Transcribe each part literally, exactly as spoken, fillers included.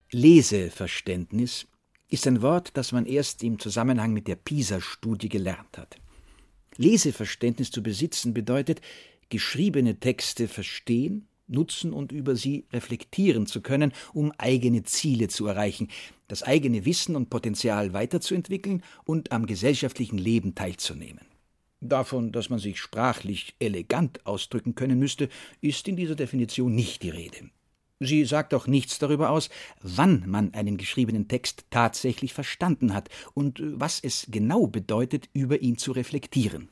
Leseverständnis ist ein Wort, das man erst im Zusammenhang mit der PISA-Studie gelernt hat. Leseverständnis zu besitzen bedeutet, geschriebene Texte verstehen, nutzen und über sie reflektieren zu können, um eigene Ziele zu erreichen, das eigene Wissen und Potenzial weiterzuentwickeln und am gesellschaftlichen Leben teilzunehmen. Davon, dass man sich sprachlich elegant ausdrücken können müsste, ist in dieser Definition nicht die Rede. Sie sagt auch nichts darüber aus, wann man einen geschriebenen Text tatsächlich verstanden hat und was es genau bedeutet, über ihn zu reflektieren.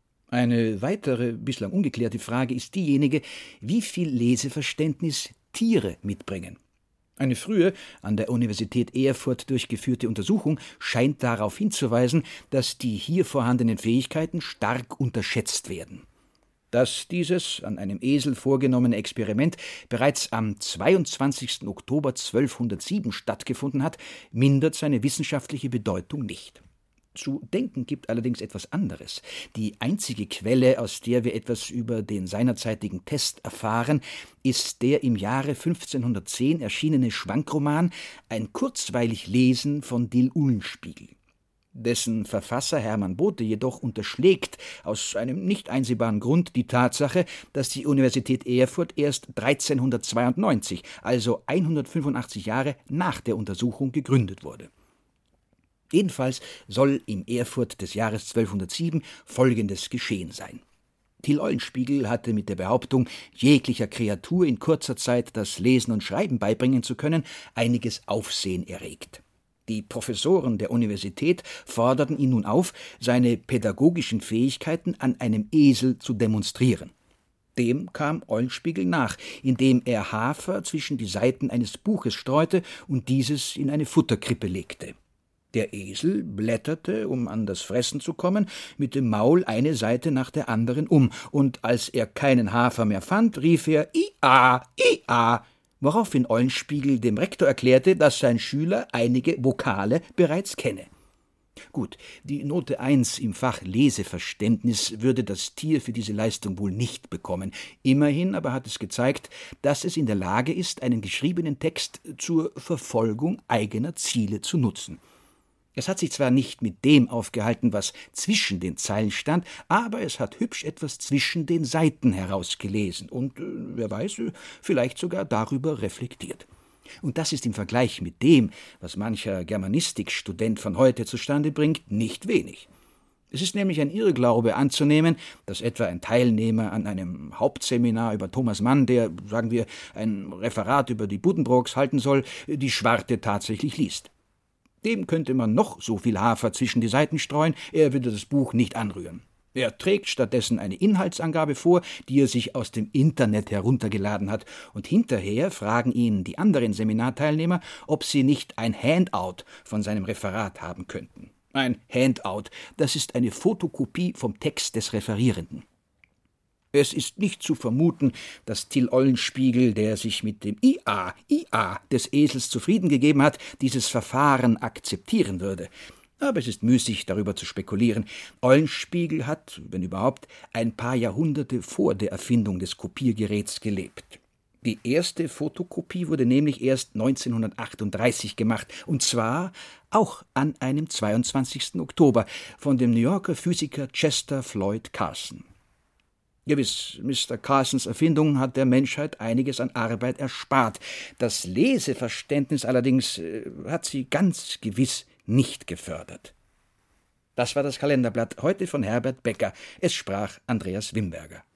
Eine weitere, bislang ungeklärte Frage ist diejenige, wie viel Leseverständnis Tiere mitbringen. Eine frühe, an der Universität Erfurt durchgeführte Untersuchung scheint darauf hinzuweisen, dass die hier vorhandenen Fähigkeiten stark unterschätzt werden. Dass dieses an einem Esel vorgenommene Experiment bereits am zweiundzwanzigsten Oktober zwölfhundertsieben stattgefunden hat, mindert seine wissenschaftliche Bedeutung nicht. Zu denken gibt allerdings etwas anderes. Die einzige Quelle, aus der wir etwas über den seinerzeitigen Test erfahren, ist der im Jahre fünfzehnhundertzehn erschienene Schwankroman »Ein kurzweilig Lesen« von Dill Uhlenspiegel. Dessen Verfasser Hermann Bothe jedoch unterschlägt aus einem nicht einsehbaren Grund die Tatsache, dass die Universität Erfurt erst dreizehnhundertzweiundneunzig, also hundertfünfundachtzig Jahre nach der Untersuchung, gegründet wurde. Jedenfalls soll im Erfurt des Jahres zwölfhundertsieben Folgendes geschehen sein. Dill Eulenspiegel hatte mit der Behauptung, jeglicher Kreatur in kurzer Zeit das Lesen und Schreiben beibringen zu können, einiges Aufsehen erregt. Die Professoren der Universität forderten ihn nun auf, seine pädagogischen Fähigkeiten an einem Esel zu demonstrieren. Dem kam Eulenspiegel nach, indem er Hafer zwischen die Seiten eines Buches streute und dieses in eine Futterkrippe legte. Der Esel blätterte, um an das Fressen zu kommen, mit dem Maul eine Seite nach der anderen um, und als er keinen Hafer mehr fand, rief er »Ia, Ia«, woraufhin Eulenspiegel dem Rektor erklärte, dass sein Schüler einige Vokale bereits kenne. Gut, die Note eins im Fach Leseverständnis würde das Tier für diese Leistung wohl nicht bekommen. Immerhin aber hat es gezeigt, dass es in der Lage ist, einen geschriebenen Text zur Verfolgung eigener Ziele zu nutzen. Es hat sich zwar nicht mit dem aufgehalten, was zwischen den Zeilen stand, aber es hat hübsch etwas zwischen den Seiten herausgelesen und, äh, wer weiß, vielleicht sogar darüber reflektiert. Und das ist im Vergleich mit dem, was mancher Germanistikstudent von heute zustande bringt, nicht wenig. Es ist nämlich ein Irrglaube anzunehmen, dass etwa ein Teilnehmer an einem Hauptseminar über Thomas Mann, der, sagen wir, ein Referat über die Buddenbrooks halten soll, die Schwarte tatsächlich liest. Dem könnte man noch so viel Hafer zwischen die Seiten streuen, er würde das Buch nicht anrühren. Er trägt stattdessen eine Inhaltsangabe vor, die er sich aus dem Internet heruntergeladen hat, und hinterher fragen ihn die anderen Seminarteilnehmer, ob sie nicht ein Handout von seinem Referat haben könnten. Ein Handout, das ist eine Fotokopie vom Text des Referierenden. Es ist nicht zu vermuten, dass Dill Eulenspiegel, der sich mit dem Ia, Ia des Esels zufrieden gegeben hat, dieses Verfahren akzeptieren würde. Aber es ist müßig, darüber zu spekulieren. Eulenspiegel hat, wenn überhaupt, ein paar Jahrhunderte vor der Erfindung des Kopiergeräts gelebt. Die erste Fotokopie wurde nämlich erst neunzehnhundertachtunddreißig gemacht, und zwar auch an einem zweiundzwanzigsten Oktober von dem New Yorker Physiker Chester Floyd Carson. Gewiss, Mister Carsons Erfindung hat der Menschheit einiges an Arbeit erspart. Das Leseverständnis allerdings äh, hat sie ganz gewiss nicht gefördert. Das war das Kalenderblatt heute von Herbert Becker. Es sprach Andreas Wimberger.